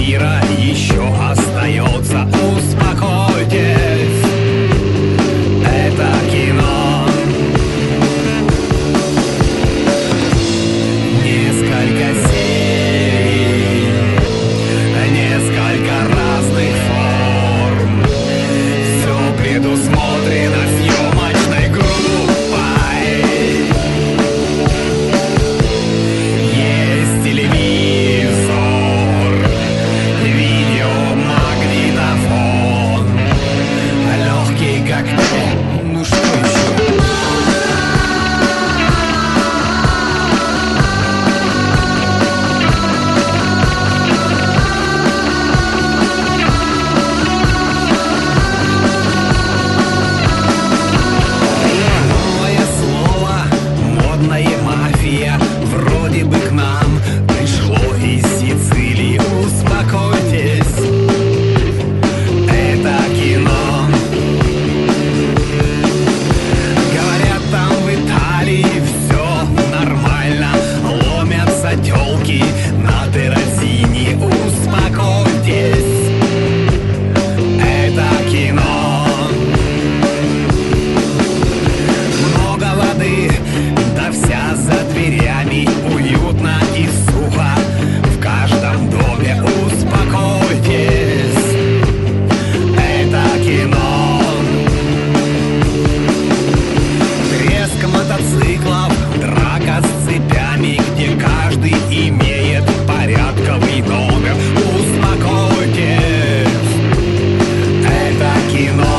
мира еще остается. Успокойтесь, это кино. Несколько серий, несколько разных форм. Все предусмотрено съемочной группой. Есть телевизор, видеомагнитофон, легкий как ты. Ну что еще? Новое слово, модная мафия, вроде бы к нам пришло из Сицилии. Успокойтесь, это кино. Говорят, там в Италии все нормально, ломятся тёлки на террасине. Успокойтесь, это кино. Много воды, да вся за дверями, уютно и сухо в каждом доме. Успокойтесь, это кино. Треск мотоциклов, драка с цепями, где каждый имеет порядковый номер. Успокойтесь, это кино.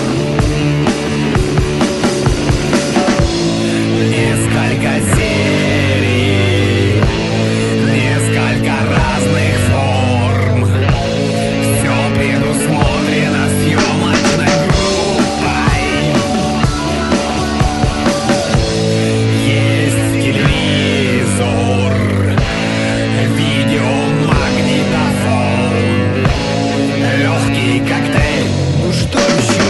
Несколько серий, несколько разных форм. Все предусмотрено съемочной группой. Есть телевизор, видеомагнитофон, легкий коктейль. Ну что еще?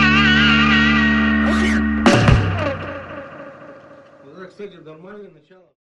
Вот это, кстати, нормальное начало.